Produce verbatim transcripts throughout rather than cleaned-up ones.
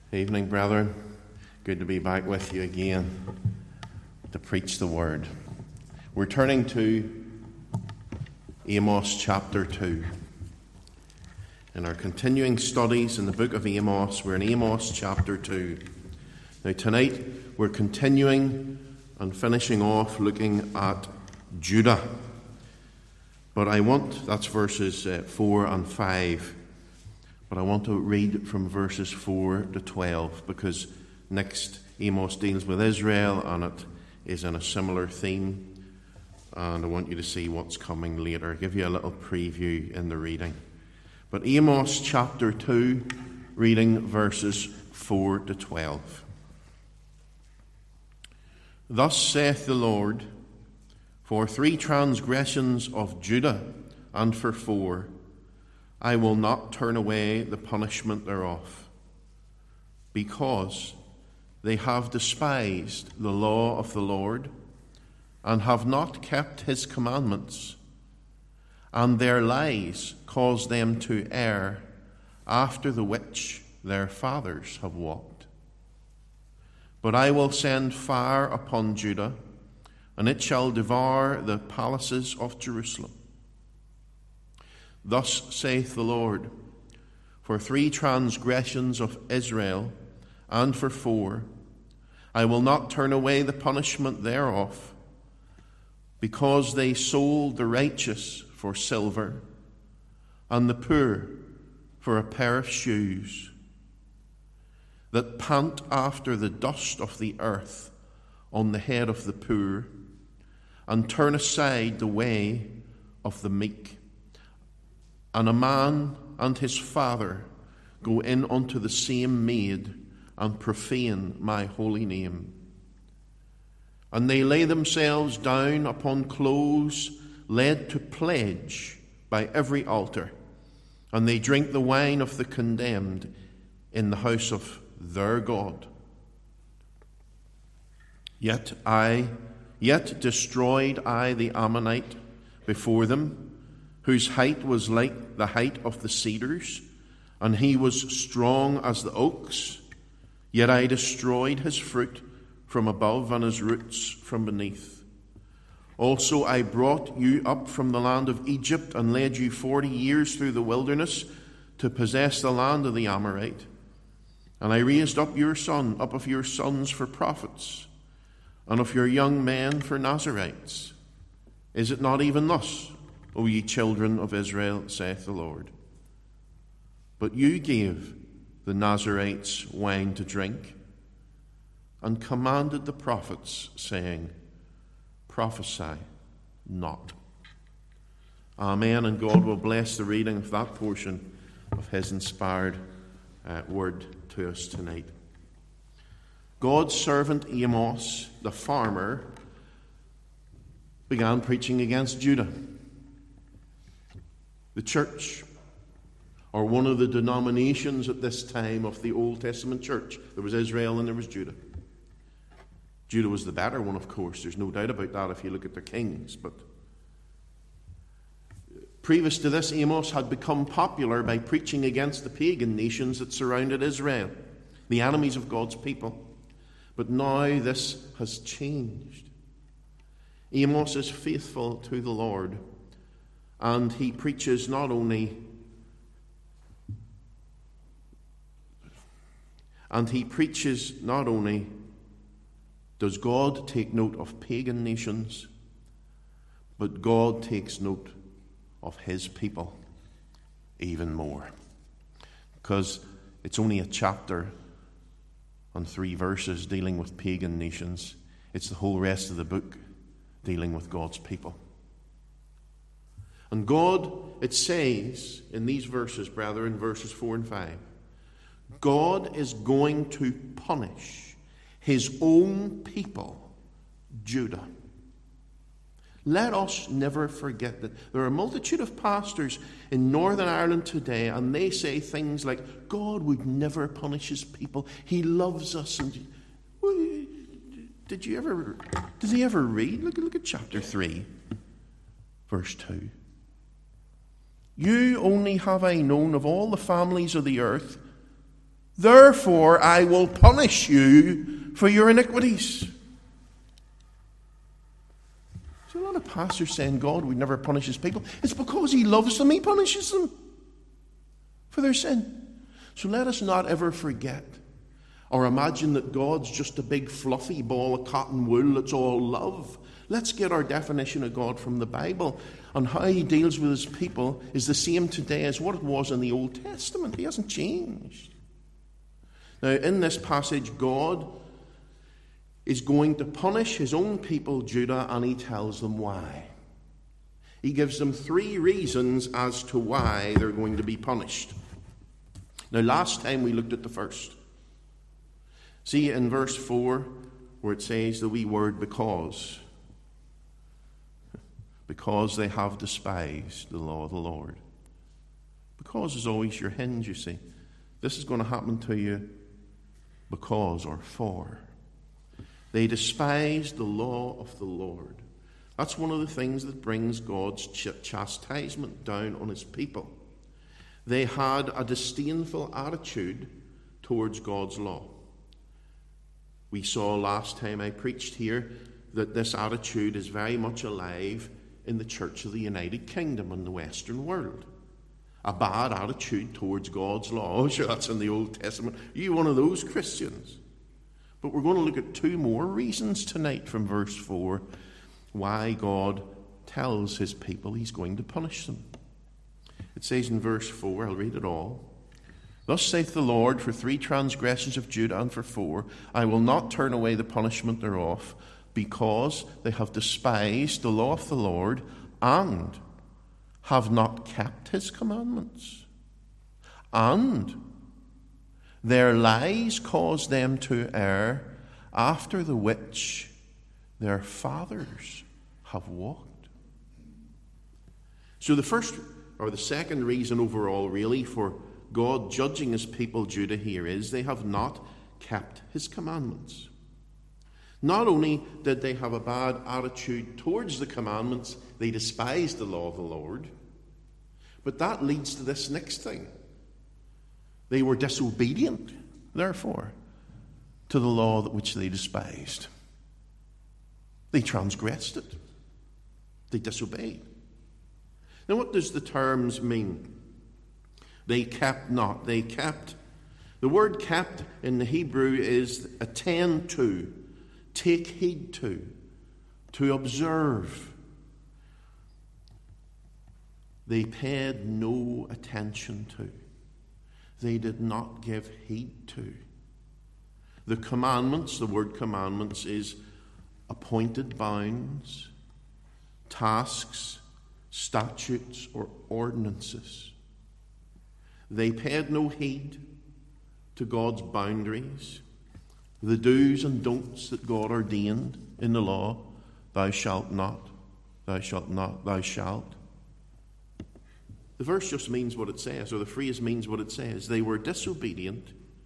Evening, brethren. Good to be back with you again to preach the word. We're turning to Amos chapter two. In our continuing studies in the book of Amos, we're in Amos chapter two. Now tonight we're continuing and finishing off looking at Judah. But I want, that's verses uh, four and five. But I want to read from verses four to twelve, because next Amos deals with Israel and it is in a similar theme. And I want you to see what's coming later. I'll give you a little preview in the reading. But Amos chapter two, reading verses four to twelve. Thus saith the Lord, for three transgressions of Judah, and for four, I will not turn away the punishment thereof, because they have despised the law of the Lord, and have not kept his commandments, and their lies cause them to err after the which their fathers have walked. But I will send fire upon Judah, and it shall devour the palaces of Jerusalem. Thus saith the Lord, for three transgressions of Israel, and for four, I will not turn away the punishment thereof, because they sold the righteous for silver, and the poor for a pair of shoes, that pant after the dust of the earth on the head of the poor, and turn aside the way of the meek. And a man and his father go in unto the same maid, and profane my holy name. And they lay themselves down upon clothes led to pledge by every altar, and they drink the wine of the condemned in the house of their God. Yet I, yet destroyed I the Ammonite before them, whose height was like the height of the cedars, and he was strong as the oaks. Yet I destroyed his fruit from above, and his roots from beneath. Also I brought you up from the land of Egypt, and led you forty years through the wilderness, to possess the land of the Amorite. And I raised up your son, up of your sons for prophets, and of your young men for Nazarites. Is it not even thus, O ye children of Israel, saith the Lord? But you gave the Nazarites wine to drink, and commanded the prophets, saying, prophesy not. Amen. And God will bless the reading of that portion of his inspired uh, word to us tonight. God's servant Amos, the farmer, began preaching against Judah. The church, or one of the denominations at this time of the Old Testament church. There was Israel and there was Judah. Judah was the better one, of course. There's no doubt about that if you look at their kings. But previous to this, Amos had become popular by preaching against the pagan nations that surrounded Israel, the enemies of God's people. But now this has changed. Amos is faithful to the Lord, and he preaches not only and he preaches not only does God take note of pagan nations, but God takes note of his people even more. Because it's only a chapter and three verses dealing with pagan nations. It's the whole rest of the book dealing with God's people. And God, it says in these verses, brethren, verses four and five, God is going to punish his own people, Judah. Let us never forget that there are a multitude of pastors in Northern Ireland today, and they say things like, God would never punish his people. He loves us. And did you ever, did he ever read? Look, look at chapter three, verse two. You only have I known of all the families of the earth, Therefore I will punish you for your iniquities. So a lot of pastors saying God would never punish his people. It's because he loves them, he punishes them for their sin. So let us not ever forget or imagine that God's just a big fluffy ball of cotton wool that's all love. Let's get our definition of God from the Bible. And how he deals with his people is the same today as what it was in the Old Testament. He hasn't changed. Now, in this passage, God is going to punish his own people, Judah, and he tells them why. He gives them three reasons as to why they're going to be punished. Now, last time we looked at the first. See in verse four where it says the wee word because. Because they have despised the law of the Lord. Because is always your hinge, you see. This is going to happen to you because or for. They despised the law of the Lord. That's one of the things that brings God's ch- chastisement down on his people. They had a disdainful attitude towards God's law. We saw last time I preached here that this attitude is very much alive in the Church of the United Kingdom and the Western world. A bad attitude towards God's law. Oh, sure, that's in the Old Testament. Are you one of those Christians? But we're going to look at two more reasons tonight from verse four why God tells his people he's going to punish them. It says in verse four, I'll read it all. Thus saith the Lord, for three transgressions of Judah and for four, I will not turn away the punishment thereof, because they have despised the law of the Lord and have not kept his commandments. And their lies caused them to err, after the which their fathers have walked. So the first, or the second reason overall, really, for God judging his people Judah here is they have not kept his commandments. Not only did they have a bad attitude towards the commandments, they despised the law of the Lord, but that leads to this next thing. They were disobedient, therefore, to the law which they despised. They transgressed it. They disobeyed. Now, what does the terms mean? They kept not. They kept. The word kept in the Hebrew is attend to, take heed to, to observe. They paid no attention to. They did not give heed to. The commandments, the word commandments is appointed bounds, tasks, statutes, or ordinances. They paid no heed to God's boundaries, the do's and don'ts that God ordained in the law. Thou shalt not, thou shalt not, thou shalt. The verse just means what it says, or the phrase means what it says. They were disobedient,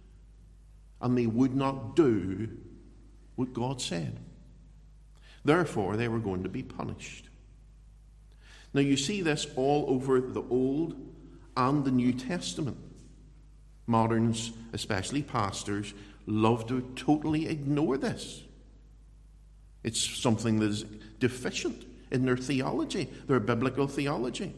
and they would not do what God said. Therefore, they were going to be punished. Now, you see this all over the Old and the New Testament. Moderns, especially pastors, love to totally ignore this. It's something that is deficient in their theology, their biblical theology.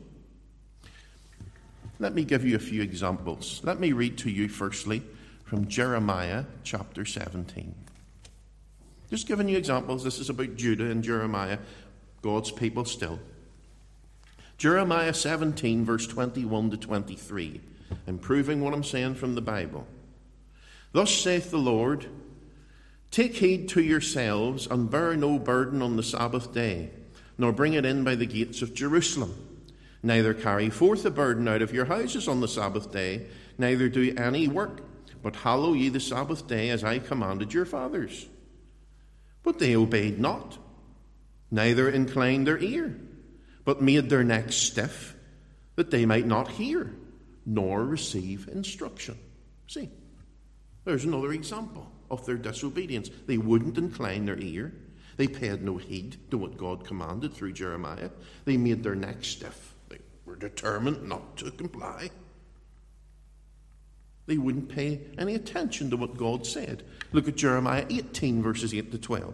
Let me give you a few examples. Let me read to you firstly from Jeremiah chapter seventeen. Just giving you examples. This is about Judah and Jeremiah, God's people still. Jeremiah seventeen, verse twenty-one to twenty-three. I'm proving what I'm saying from the Bible. Thus saith the Lord, take heed to yourselves, and bear no burden on the Sabbath day, nor bring it in by the gates of Jerusalem. Neither carry forth a burden out of your houses on the Sabbath day, neither do any work, but hallow ye the Sabbath day as I commanded your fathers. But they obeyed not, neither inclined their ear, but made their necks stiff, that they might not hear, nor receive instruction. See, there's another example of their disobedience. They wouldn't incline their ear. They paid no heed to what God commanded through Jeremiah. They made their necks stiff. They were determined not to comply. They wouldn't pay any attention to what God said. Look at Jeremiah eighteen, verses eight to twelve.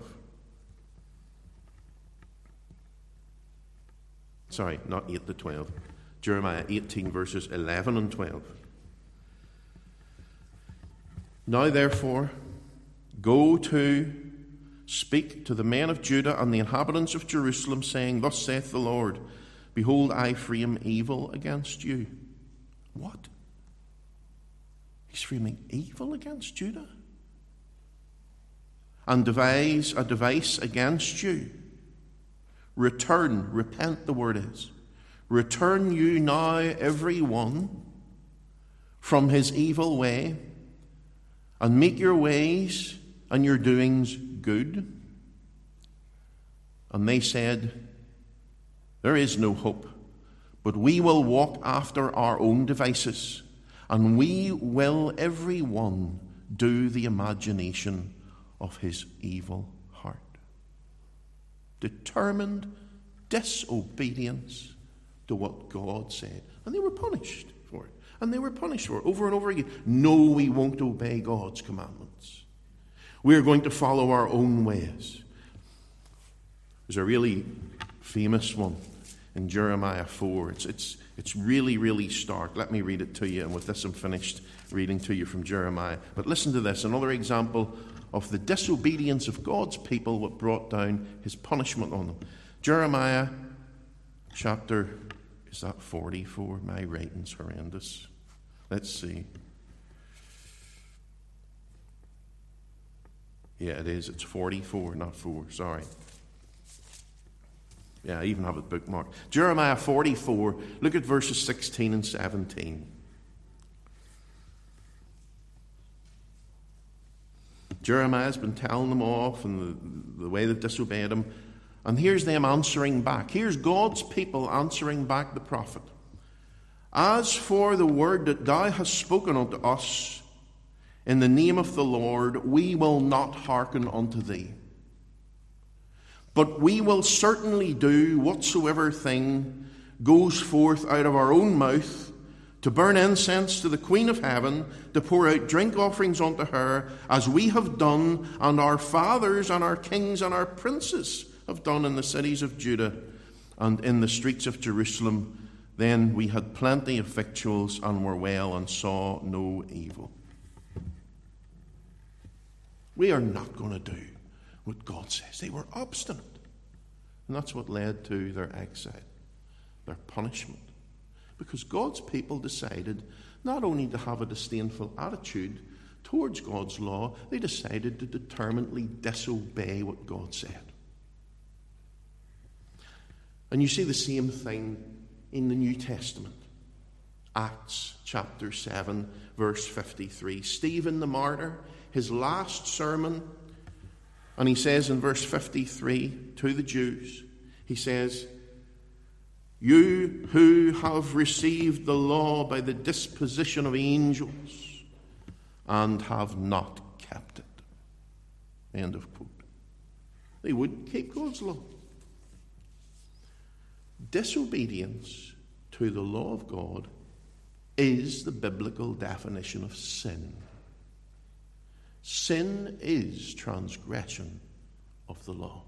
Sorry, not eight to twelve. Jeremiah eighteen, verses eleven and twelve. Now therefore, go to speak to the men of Judah and the inhabitants of Jerusalem, saying, Thus saith the Lord, Behold, I frame evil against you. What? He's framing evil against Judah? And devise a device against you. Return, repent the word is. Return you now every one from his evil way, and make your ways and your doings good. And they said, There is no hope, but we will walk after our own devices, and we will every one do the imagination of his evil heart. Determined disobedience to what God said. And they were punished for it. And they were punished for it over and over again. No, we won't obey God's commandments. We're going to follow our own ways. There's a really famous one in Jeremiah four. It's, it's, it's really, really stark. Let me read it to you. And with this, I'm finished reading to you from Jeremiah. But listen to this. Another example of the disobedience of God's people, what brought down his punishment on them. Jeremiah chapter, is that forty-four? My writing's horrendous. Let's see. Yeah, it is. It's forty-four, not four. Sorry. Yeah, I even have it bookmarked. Jeremiah forty-four, look at verses sixteen and seventeen. Jeremiah's been telling them off and the, the way they've disobeyed him. And here's them answering back. Here's God's people answering back the prophet. As for the word that thou hast spoken unto us in the name of the Lord, we will not hearken unto thee. But we will certainly do whatsoever thing goes forth out of our own mouth, to burn incense to the Queen of Heaven, to pour out drink offerings unto her, as we have done, and our fathers and our kings and our princes have done in the cities of Judah and in the streets of Jerusalem. Then we had plenty of victuals and were well and saw no evil. We are not going to do what God says. They were obstinate. And that's what led to their exile, their punishment. Because God's people decided not only to have a disdainful attitude towards God's law, they decided to determinedly disobey what God said. And you see the same thing in the New Testament. Acts chapter seven, verse fifty-three. Stephen the martyr, his last sermon, and he says in verse fifty-three to the Jews, he says, You who have received the law by the disposition of angels and have not kept it. End of quote. They wouldn't keep God's law. Disobedience to the law of God is the biblical definition of sin. Sin is transgression of the law.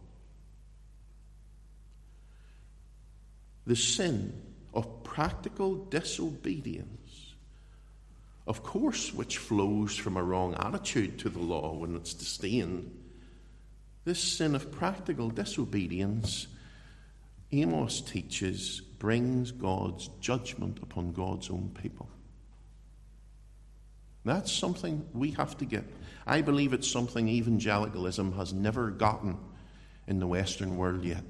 The sin of practical disobedience, of course, which flows from a wrong attitude to the law when it's disdained, this sin of practical disobedience, Amos teaches, brings God's judgment upon God's own people. That's something we have to get. I believe it's something evangelicalism has never gotten in the Western world yet.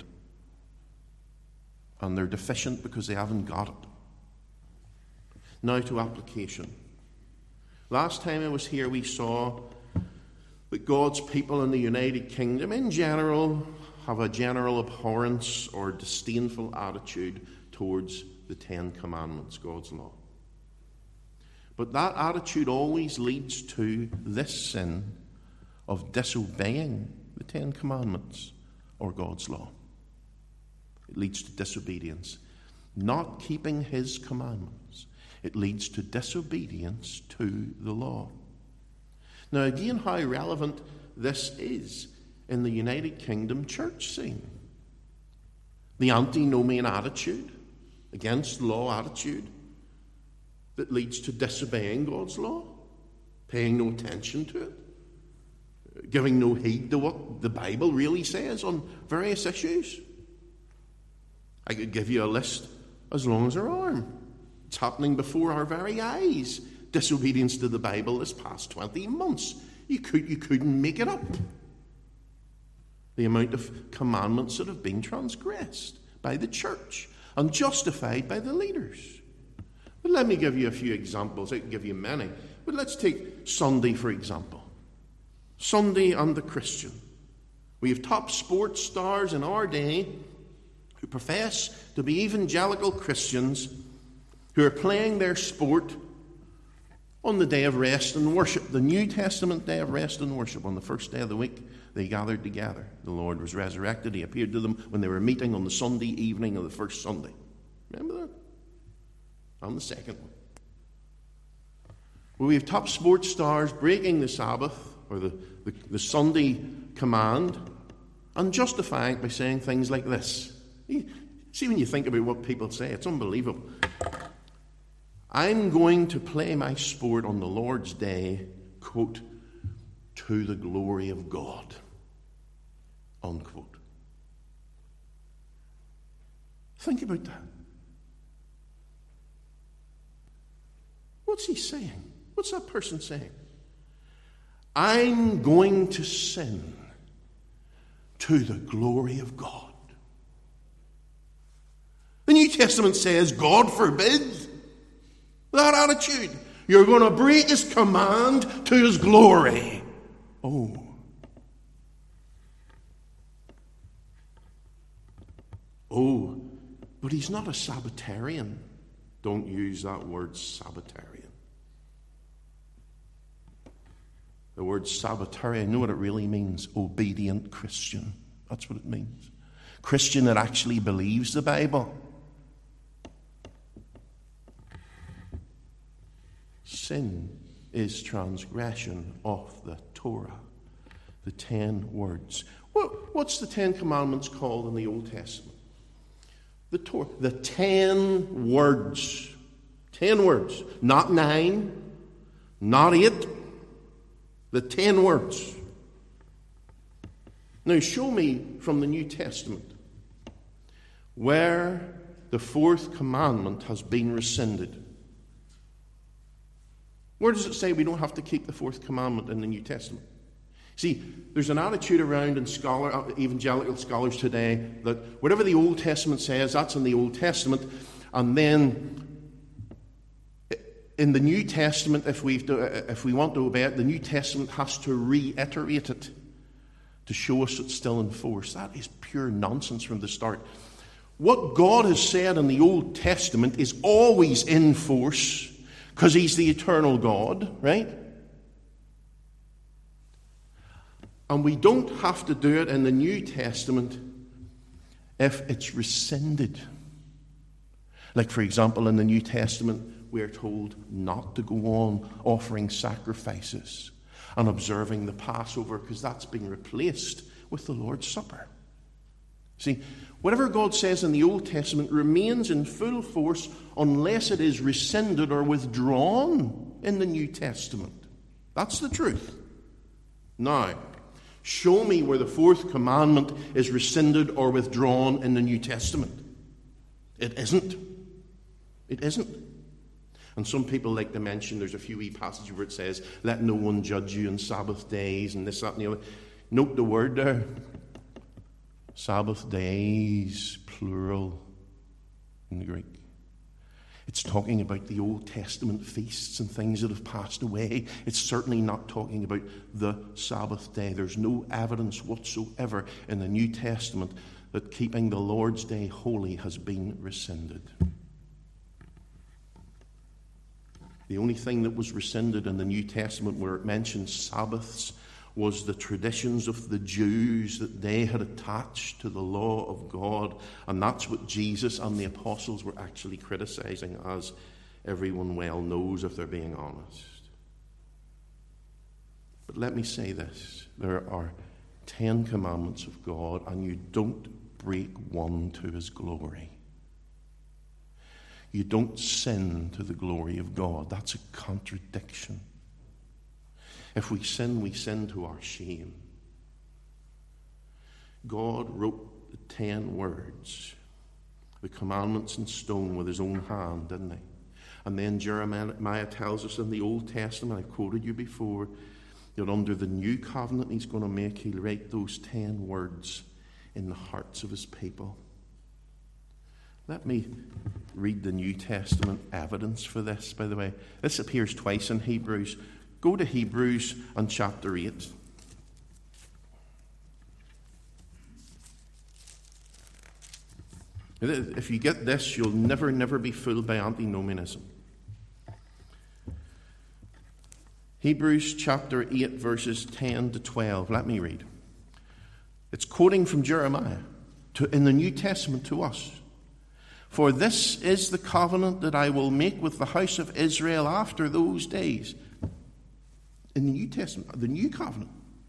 And they're deficient because they haven't got it. Now to application. Last time I was here, we saw that God's people in the United Kingdom, in general, have a general abhorrence or disdainful attitude towards the Ten Commandments, God's law. But that attitude always leads to this sin of disobeying the Ten Commandments or God's law. It leads to disobedience, not keeping his commandments. It leads to disobedience to the law. Now, again, how relevant this is in the United Kingdom church scene. The antinomian attitude, against law attitude, that leads to disobeying God's law, paying no attention to it, giving no heed to what the Bible really says on various issues. I could give you a list as long as our arm. It's happening before our very eyes. Disobedience to the Bible this past twenty months. You, could, you couldn't make it up. The amount of commandments that have been transgressed by the church and justified by the leaders. But let me give you a few examples. I can give you many. But let's take Sunday, for example. Sunday and the Christian. We have top sports stars in our day who profess to be evangelical Christians who are playing their sport on the day of rest and worship, the New Testament day of rest and worship. On the first day of the week, they gathered together. The Lord was resurrected. He appeared to them when they were meeting on the Sunday evening of the first Sunday. Remember that? And the second one. Well, we have top sports stars breaking the Sabbath, or the, the, the Sunday command, and justifying it by saying things like this. See, when you think about what people say, it's unbelievable. I'm going to play my sport on the Lord's day, quote, to the glory of God, unquote. Think about that. What's he saying? What's that person saying? I'm going to sin to the glory of God. The New Testament says, God forbid that attitude. You're going to break his command to his glory. Oh. Oh, but he's not a Sabbatarian. Don't use that word, Sabbatarian. The word Sabbatarian, you know what it really means? Obedient Christian. That's what it means. Christian that actually believes the Bible. Sin is transgression of the Torah, the ten words. What, what's the Ten Commandments called in the Old Testament? The Torah, the ten words. Ten words. Not nine, not eight. The ten words. Now show me from the New Testament where the fourth commandment has been rescinded. Where does it say we don't have to keep the fourth commandment in the New Testament? See, there's an attitude around in scholar, evangelical scholars today that whatever the Old Testament says, that's in the Old Testament, and then in the New Testament, if we if we want to obey it, the New Testament has to reiterate it to show us it's still in force. That is pure nonsense from the start. What God has said in the Old Testament is always in force because he's the eternal God, right? And we don't have to do it in the New Testament if it's rescinded. Like, for example, in the New Testament, we're told not to go on offering sacrifices and observing the Passover because that's been replaced with the Lord's Supper. See, whatever God says in the Old Testament remains in full force unless it is rescinded or withdrawn in the New Testament. That's the truth. Now, show me where the fourth commandment is rescinded or withdrawn in the New Testament. It isn't. It isn't. And some people like to mention there's a few wee passages where it says, let no one judge you on Sabbath days and this, that, and the other. Note the word there. Sabbath days, plural, in the Greek. It's talking about the Old Testament feasts and things that have passed away. It's certainly not talking about the Sabbath day. There's no evidence whatsoever in the New Testament that keeping the Lord's Day holy has been rescinded. The only thing that was rescinded in the New Testament where it mentions Sabbaths was the traditions of the Jews that they had attached to the law of God. And that's what Jesus and the apostles were actually criticizing as everyone well knows if they're being honest. But let me say this. There are ten commandments of God, and you don't break one to his glory. You don't sin to the glory of God. That's a contradiction. If we sin, we sin to our shame. God wrote the ten words, the commandments in stone, with his own hand, didn't he? And then Jeremiah tells us in the Old Testament, I've quoted you before, that under the new covenant he's going to make, he'll write those ten words in the hearts of his people. Let me read the New Testament evidence for this, by the way. This appears twice in Hebrews. Go to Hebrews and chapter eight. If you get this, you'll never, never be fooled by antinomianism. Hebrews chapter eight, verses ten to twelve. Let me read. It's quoting from Jeremiah to, in the New Testament to us. For this is the covenant that I will make with the house of Israel after those days. In the New Testament, the new covenant.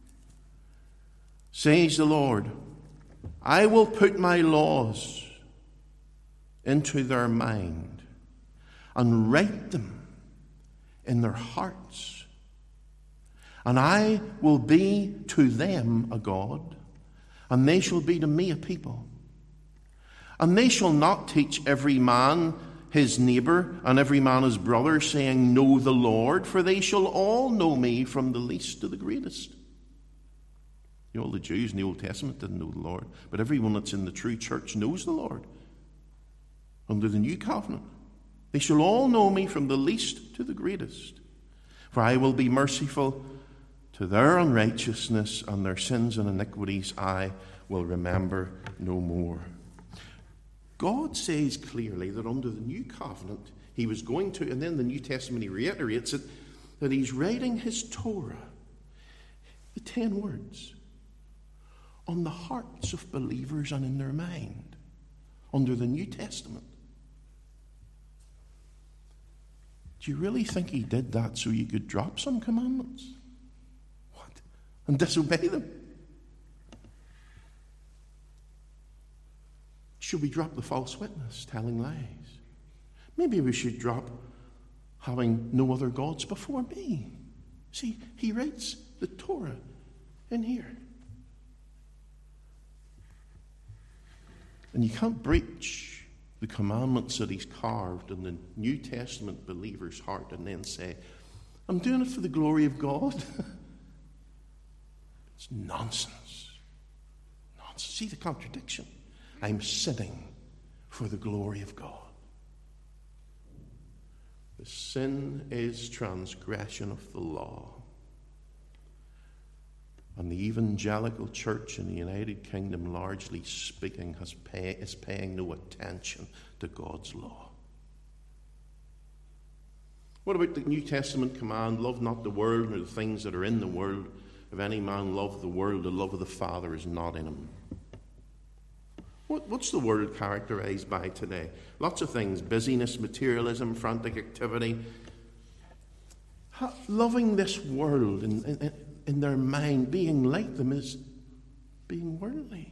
Says the Lord, I will put my laws into their mind and write them in their hearts. And I will be to them a God, and they shall be to me a people. And they shall not teach every man his neighbor and every man his brother, saying, Know the Lord, for they shall all know me, from the least to the greatest. You know, all the Jews in the Old Testament didn't know the Lord, but everyone that's in the true church knows the Lord. Under the new covenant, they shall all know me, from the least to the greatest. For I will be merciful to their unrighteousness, and their sins and iniquities I will remember no more. God says clearly that under the new covenant he was going to, and then the New Testament he reiterates it, that he's writing his Torah, the ten words, on the hearts of believers and in their mind under the New Testament. Do you really think he did that so you could drop some commandments? What? And disobey them? Should we drop the false witness, telling lies? Maybe we should drop having no other gods before me. See, he writes the Torah in here. And you can't breach the commandments that he's carved in the New Testament believer's heart and then say, I'm doing it for the glory of God. It's nonsense. Nonsense. See the contradiction? I'm sinning for the glory of God. The sin is transgression of the law. And the evangelical church in the United Kingdom, largely speaking, has pay, is paying no attention to God's law. What about the New Testament command, love not the world nor the things that are in the world? If any man love the world, the love of the Father is not in him. What, what's the world characterized by today? Lots of things. Busyness, materialism, frantic activity. Ha, loving this world in, in, in their mind, being like them, is being worldly.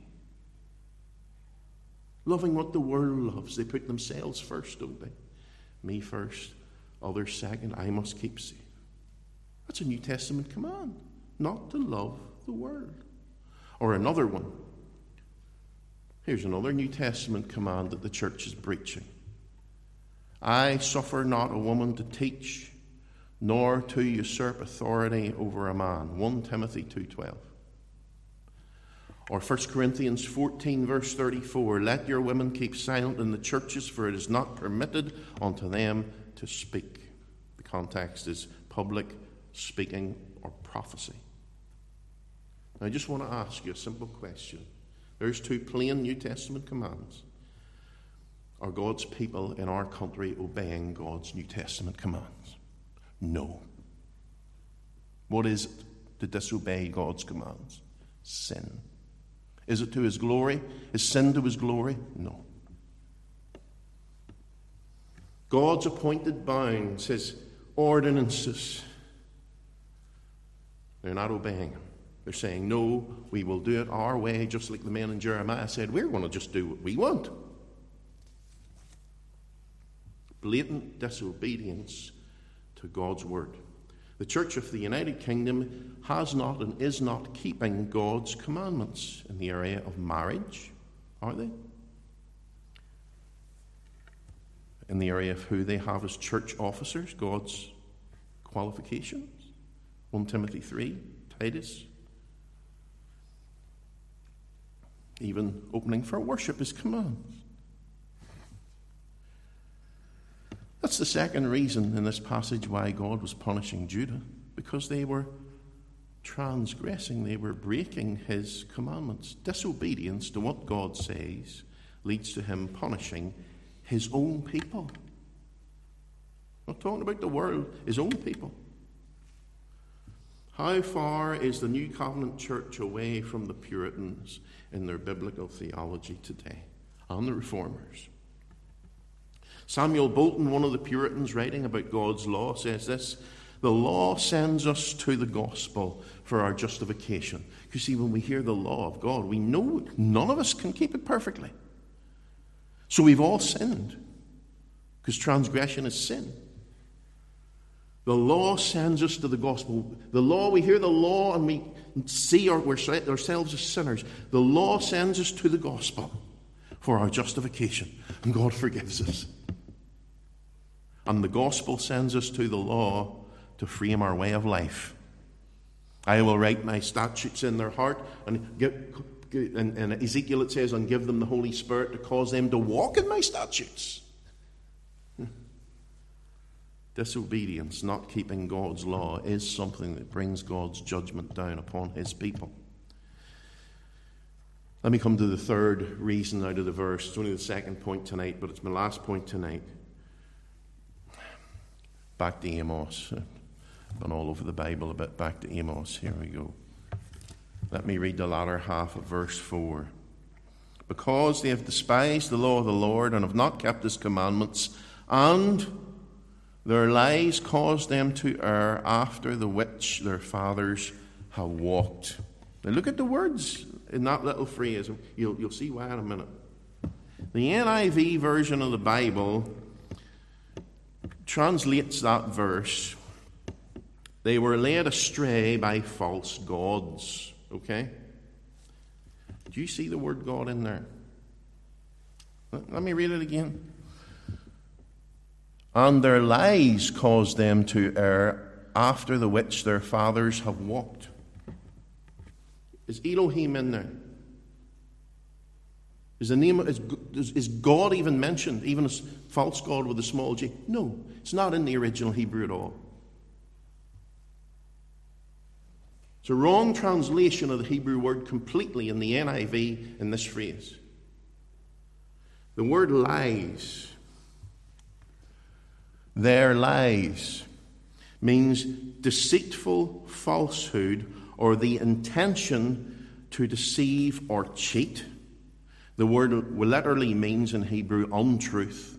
Loving what the world loves. They put themselves first, don't they? Me first, others second. I must keep safe. That's a New Testament command. Not to love the world. Or another one. Here's another New Testament command that the church is breaching. I suffer not a woman to teach, nor to usurp authority over a man. First Timothy two twelve. Or First Corinthians fourteen, verse thirty-four. Let your women keep silent in the churches, for it is not permitted unto them to speak. The context is public speaking or prophecy. Now, I just want to ask you a simple question. There's two plain New Testament commands. Are God's people in our country obeying God's New Testament commands? No. What is it to disobey God's commands? Sin. Is it to his glory? Is sin to his glory? No. God's appointed bounds, his ordinances. They're not obeying him. They're saying, no, we will do it our way, just like the men in Jeremiah said, we're going to just do what we want. Blatant disobedience to God's word. The Church of the United Kingdom has not and is not keeping God's commandments in the area of marriage, are they? In the area of who they have as church officers, God's qualifications. First Timothy three, Titus. Even opening for worship is commands. That's the second reason in this passage why God was punishing Judah, because they were transgressing, they were breaking his commandments. Disobedience to what God says leads to him punishing his own people. Not talking about the world, his own people. How far is the New Covenant Church away from the Puritans in their biblical theology today, and the Reformers? Samuel Bolton, one of the Puritans writing about God's law, says this: the law sends us to the gospel for our justification. You see, when we hear the law of God, we know none of us can keep it perfectly. So we've all sinned, because transgression is sin. The law sends us to the gospel. The law, we hear the law and we see our, ourselves as sinners. The law sends us to the gospel for our justification, and God forgives us. And the gospel sends us to the law to frame our way of life. I will write my statutes in their heart, and give, and, and Ezekiel it says, and give them the Holy Spirit to cause them to walk in my statutes. Disobedience, not keeping God's law, is something that brings God's judgment down upon his people. Let me come to the third reason out of the verse. It's only the second point tonight, but it's my last point tonight. Back to Amos. I've been all over the Bible a bit. Back to Amos. Here we go. Let me read the latter half of verse four. Because they have despised the law of the Lord and have not kept his commandments, and their lies caused them to err after the which their fathers have walked. Now look at the words in that little phrase. You'll, you'll see why in a minute. The N I V version of the Bible translates that verse: they were led astray by false gods. Okay? Do you see the word God in there? Let me read it again. And their lies caused them to err, after the which their fathers have walked. Is Elohim in there? Is the name is, is God even mentioned, even as false god with a small g? No, it's not in the original Hebrew at all. It's a wrong translation of the Hebrew word completely in the N I V in this phrase. The word lies, their lies, means deceitful falsehood or the intention to deceive or cheat. The word literally means in Hebrew untruth.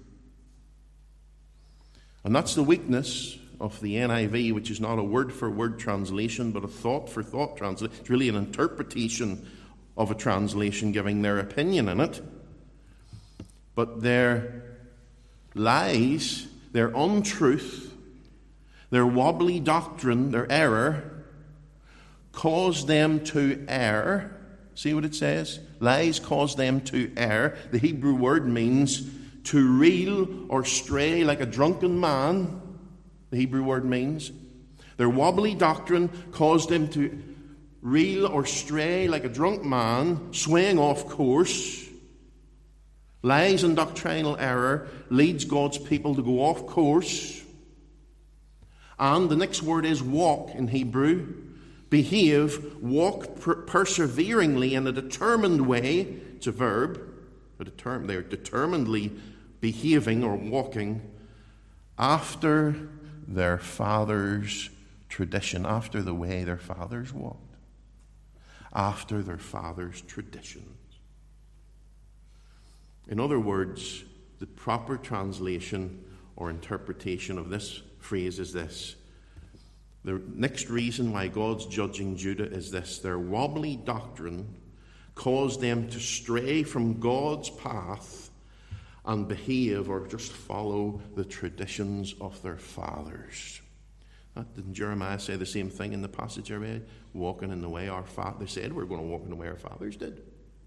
And that's the weakness of the N I V, which is not a word-for-word translation, but a thought-for-thought translation. It's really an interpretation of a translation, giving their opinion in it. But their lies, their untruth, their wobbly doctrine, their error, caused them to err. See what it says? Lies cause them to err. The Hebrew word means to reel or stray like a drunken man. The Hebrew word means. Their wobbly doctrine caused them to reel or stray like a drunk man, swaying off course. Lies and doctrinal error leads God's people to go off course. And the next word is walk in Hebrew. Behave, walk per- perseveringly in a determined way. It's a verb. A determ- they're determinedly behaving or walking after their father's tradition, after the way their fathers walked, after their father's traditions. In other words, the proper translation, or interpretation of this phrase is this. The next reason why God's judging Judah is this: their wobbly doctrine caused them to stray from God's path and behave or just follow the traditions of their fathers. Didn't Jeremiah say the same thing in the passage I read? Walking in the way our fathers. They said we're going to walk in the way our fathers did.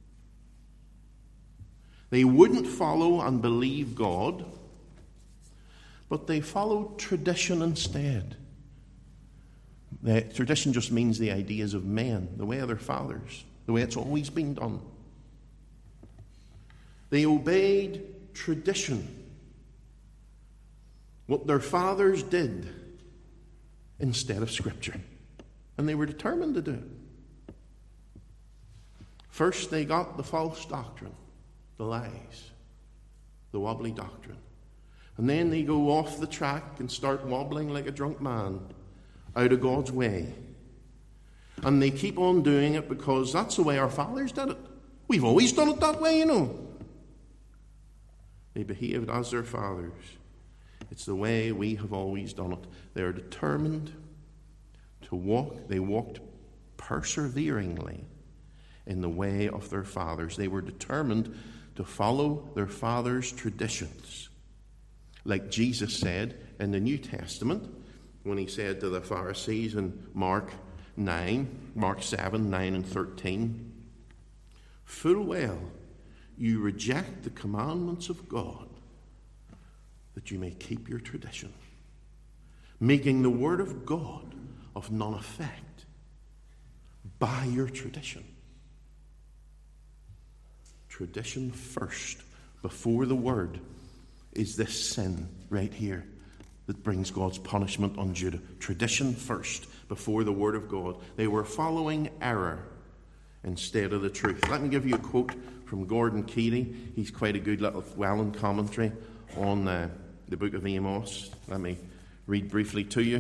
They wouldn't follow and believe God, but they followed tradition instead. The tradition just means the ideas of men, the way of their fathers, the way it's always been done. They obeyed tradition, what their fathers did, instead of Scripture. And they were determined to do it. First, they got the false doctrine, the lies, the wobbly doctrine. And then they go off the track and start wobbling like a drunk man out of God's way. And they keep on doing it because that's the way our fathers did it. We've always done it that way, you know. They behaved as their fathers. It's the way we have always done it. They are determined to walk. They walked perseveringly in the way of their fathers. They were determined to follow their fathers' traditions. Like Jesus said in the New Testament, when he said to the Pharisees in Mark nine, Mark seven, nine and thirteen, "Full well you reject the commandments of God, that you may keep your tradition, making the word of God of none effect by your tradition." Tradition first, before the word, is this sin right here that brings God's punishment on Judah. Tradition first, before the word of God. They were following error instead of the truth. Let me give you a quote from Gordon Keeley. He's quite a good little Welland commentary on uh, the book of Amos. Let me read briefly to you.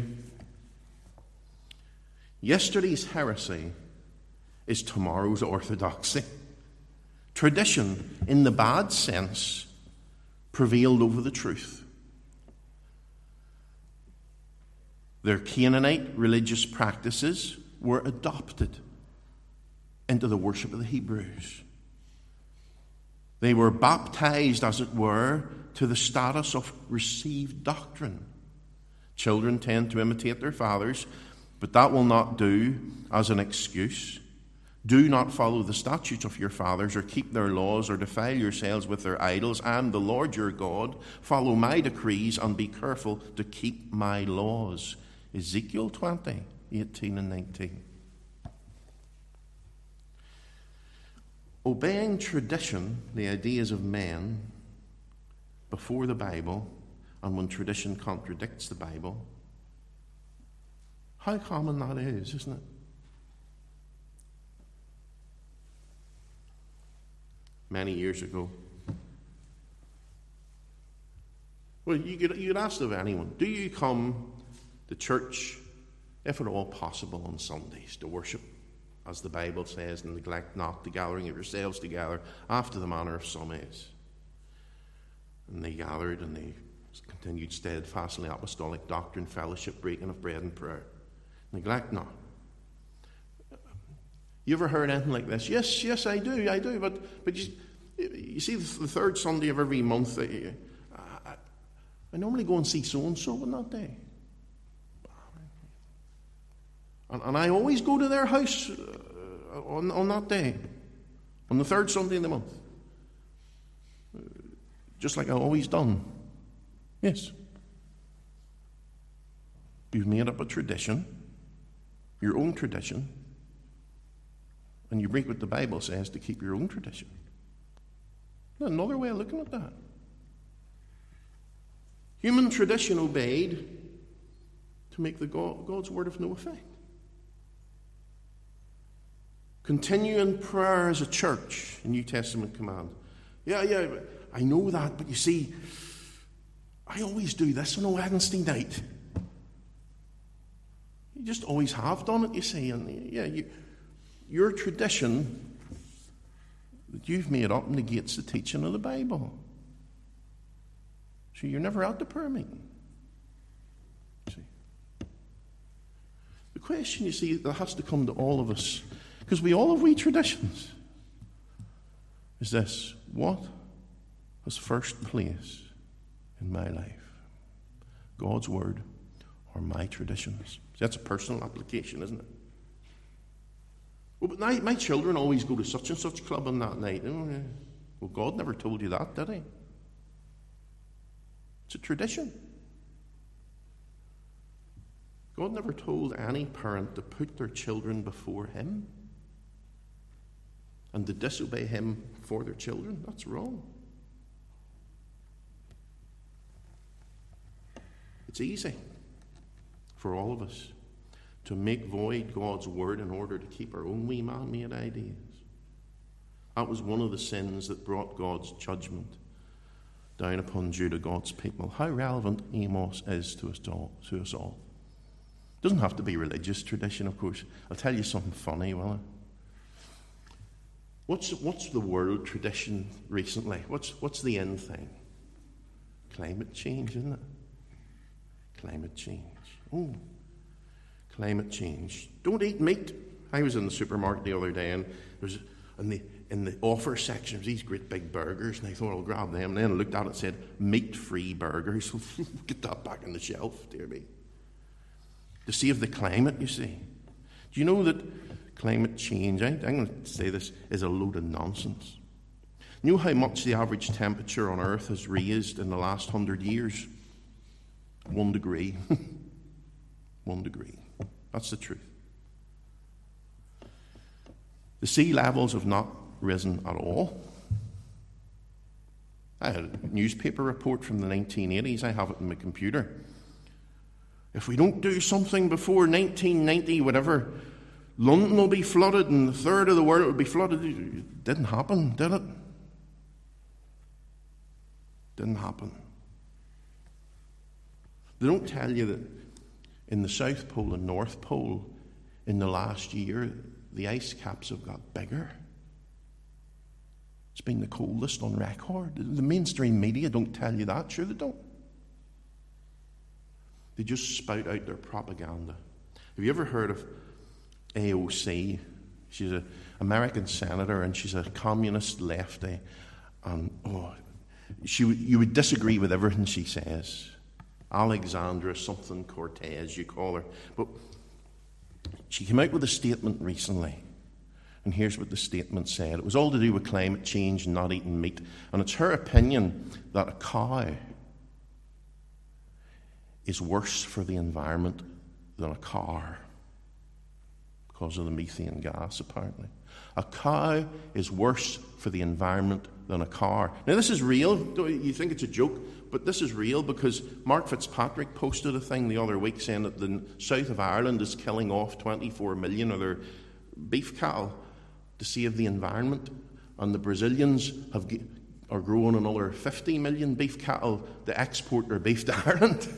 "Yesterday's heresy is tomorrow's orthodoxy. Tradition, in the bad sense, prevailed over the truth. Their Canaanite religious practices were adopted into the worship of the Hebrews. They were baptized, as it were, to the status of received doctrine. Children tend to imitate their fathers, but that will not do as an excuse. Do not follow the statutes of your fathers, or keep their laws, or defile yourselves with their idols. I am the Lord your God. Follow my decrees and be careful to keep my laws." Ezekiel twenty, eighteen and nineteen. Obeying tradition, the ideas of men, before the Bible, and when tradition contradicts the Bible, how common that is, isn't it? Many years ago, well, you could, you could ask of anyone, do you come to church, if at all possible, on Sundays to worship, as the Bible says, and neglect not the gathering of yourselves together, after the manner of some is? And they gathered, and they continued steadfast in the apostolic doctrine, fellowship, breaking of bread, and prayer. Neglect not. You ever heard anything like this? Yes, yes, I do, I do. But but you, you see, the third Sunday of every month, I, I, I normally go and see so-and-so on that day. And, and I always go to their house uh, on, on that day, on the third Sunday in the month. Just like I've always done. Yes. You've made up a tradition, your own tradition, and you break what the Bible says to keep your own tradition. Another way of looking at that. Human tradition obeyed to make the God, God's word of no effect. Continue in prayer as a church, a New Testament command. Yeah, yeah, I know that, but you see, I always do this on a Wednesday night. You just always have done it, you see. And yeah, you, your tradition that you've made up negates the teaching of the Bible. So you're never at the prayer meeting. See? The question, you see, that has to come to all of us, because we all have wee traditions, is this: what has first place in my life? God's word or my traditions? See, that's a personal application, isn't it? Well, but my, my children always go to such and such club on that night. Well, God never told you that, did he? It's a tradition. God never told any parent to put their children before him and to disobey him for their children. That's wrong. It's easy for all of us to make void God's word in order to keep our own wee man-made ideas. That was one of the sins that brought God's judgment down upon Judah, God's people. How relevant Amos is to us all. To us all. It doesn't have to be religious tradition, of course. I'll tell you something funny, will I? What's what's the world tradition recently? What's what's the end thing? Climate change, isn't it? Climate change. Oh, climate change. Don't eat meat. I was in the supermarket the other day, and there's in the in the offer section, there's these great big burgers, and I thought I'll grab them. And then I looked at it and said, meat-free burgers. Get that back on the shelf, dear me. To save the climate, you see. Do you know that climate change, I, I'm going to say this, is a load of nonsense? You know how much the average temperature on Earth has raised in the last hundred years? One degree. One degree. That's the truth. The sea levels have not risen at all. I had a newspaper report from the nineteen eighties. I have it on my computer. If we don't do something before nineteen ninety, whatever, London will be flooded and a third of the world will be flooded. It didn't happen, did it? Didn't happen. They don't tell you that in the South Pole and North Pole, in the last year, the ice caps have got bigger. It's been the coldest on record. The mainstream media don't tell you that. Sure they don't. They just spout out their propaganda. Have you ever heard of A O C? She's an American senator, and she's a communist lefty. And oh, she, you would disagree with everything she says. Alexandra something Cortez, you call her. But she came out with a statement recently, and here's what the statement said. It was all to do with climate change and not eating meat. And it's her opinion that a cow is worse for the environment than a car because of the methane gas, apparently. A cow is worse for the environment than a car. Now, this is real. You think it's a joke, but this is real because Mark Fitzpatrick posted a thing the other week saying that the south of Ireland is killing off twenty-four million of their beef cattle to save the environment, and the Brazilians have are growing another fifty million beef cattle to export their beef to Ireland.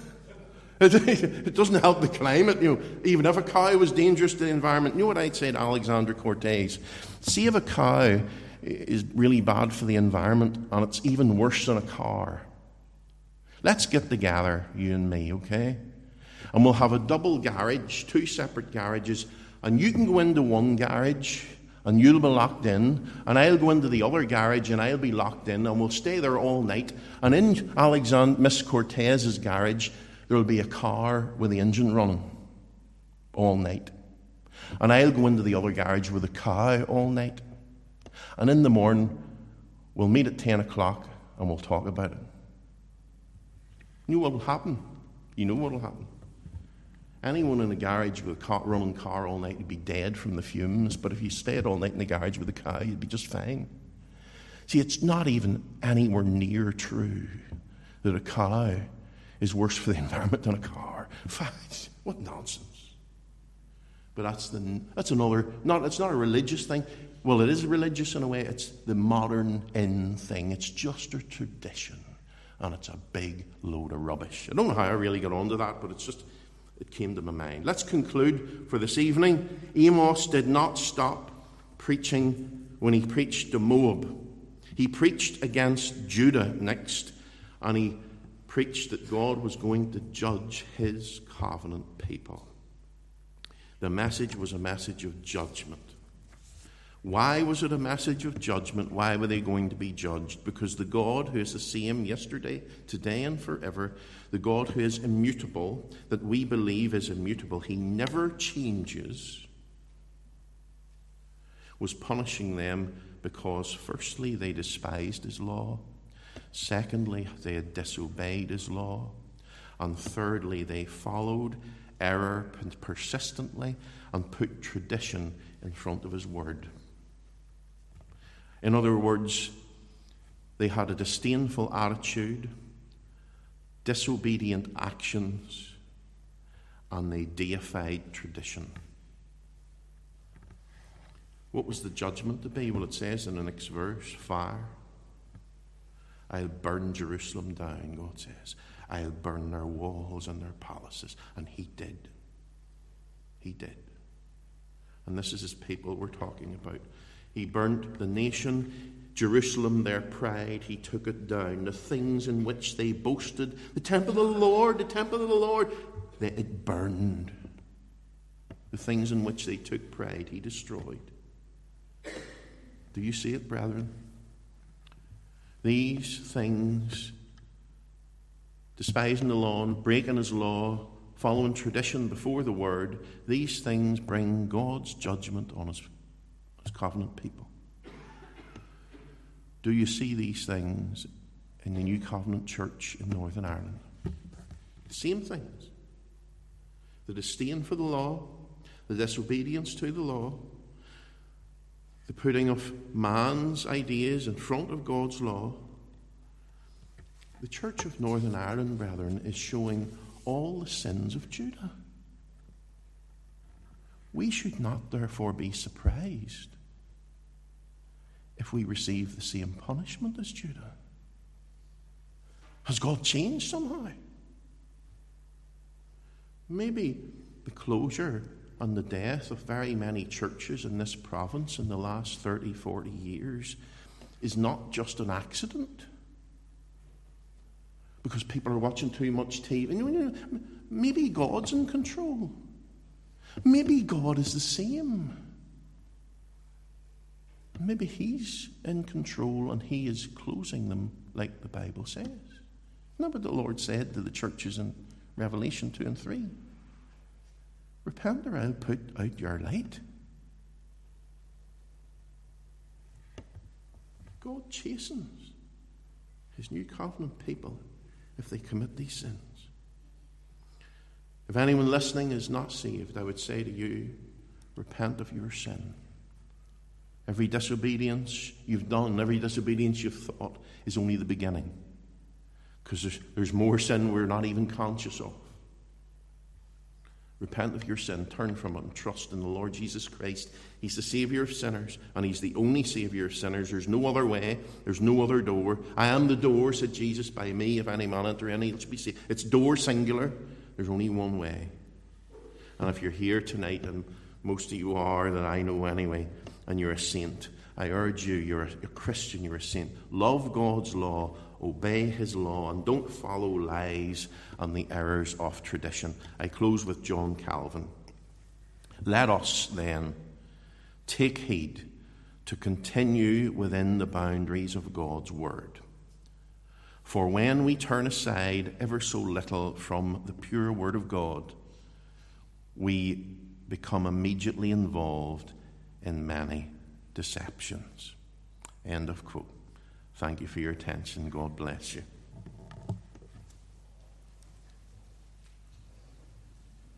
It doesn't help the climate, you know. Even if a cow was dangerous to the environment, you know what I'd say to Alexandra Cortez? See if a cow is really bad for the environment, and it's even worse than a car. Let's get together, you and me, okay? And we'll have a double garage, two separate garages, and you can go into one garage, and you'll be locked in, and I'll go into the other garage, and I'll be locked in, and we'll stay there all night. And in Alexandra, Miss Cortez's garage, there will be a car with the engine running all night. And I'll go into the other garage with a cow all night. And in the morning, we'll meet at ten o'clock and we'll talk about it. You know what will happen? You know what will happen? Anyone in a garage with a car, running car all night would be dead from the fumes, but if you stayed all night in the garage with a cow, you'd be just fine. See, it's not even anywhere near true that a cow is worse for the environment than a car. Fact, what nonsense. But that's the that's another, not it's not a religious thing. Well, it is religious in a way. It's the modern in thing. It's just a tradition. And it's a big load of rubbish. I don't know how I really got onto that, but it's just, it came to my mind. Let's conclude for this evening. Amos did not stop preaching when he preached to Moab. He preached against Judah next, and he preached that God was going to judge his covenant people. The message was a message of judgment. Why was it a message of judgment? Why were they going to be judged? Because the God who is the same yesterday, today, and forever, the God who is immutable, that we believe is immutable, he never changes, was punishing them because, firstly, they despised his law. Secondly, they had disobeyed his law. And thirdly, they followed error persistently and put tradition in front of his word. In other words, they had a disdainful attitude, disobedient actions, and they deified tradition. What was the judgment to be? Well, it says in the next verse, fire. I'll burn Jerusalem down, God says. I'll burn their walls and their palaces. And he did. He did. And this is his people we're talking about. He burnt the nation, Jerusalem, their pride. He took it down. The things in which they boasted, the temple of the Lord, the temple of the Lord, they, it burned. The things in which they took pride, he destroyed. Do you see it, brethren? These things, despising the law, breaking his law, following tradition before the word, these things bring God's judgment on his, his covenant people. Do you see these things in the New Covenant Church in Northern Ireland? The same things. The disdain for the law, the disobedience to the law, the putting of man's ideas in front of God's law. The Church of Northern Ireland, brethren, is showing all the sins of Judah. We should not therefore be surprised if we receive the same punishment as Judah. Has God changed somehow? Maybe the closure and the death of very many churches in this province in the last thirty, forty years is not just an accident. Because people are watching too much T V. Maybe God's in control. Maybe God is the same. Maybe he's in control and he is closing them like the Bible says. Isn't that what the Lord said to the churches in Revelation two and three? Repent or I'll put out your light. God chastens his new covenant people if they commit these sins. If anyone listening is not saved, I would say to you, repent of your sin. Every disobedience you've done, every disobedience you've thought is only the beginning. Because there's, there's more sin we're not even conscious of. Repent of your sin, turn from it, and trust in the Lord Jesus Christ. He's the Savior of sinners, and he's the only Savior of sinners. There's no other way. There's no other door. I am the door, said Jesus, by me, if any man enter in, he shall be saved. It's door singular. There's only one way. And if you're here tonight, and most of you are, that I know anyway, and you're a saint, I urge you, you're a, a Christian, you're a saint. Love God's law, obey his law, and don't follow lies and the errors of tradition. I close with John Calvin. Let us then take heed to continue within the boundaries of God's word. For when we turn aside ever so little from the pure word of God, we become immediately involved in many deceptions. End of quote. Thank you for your attention. God bless you.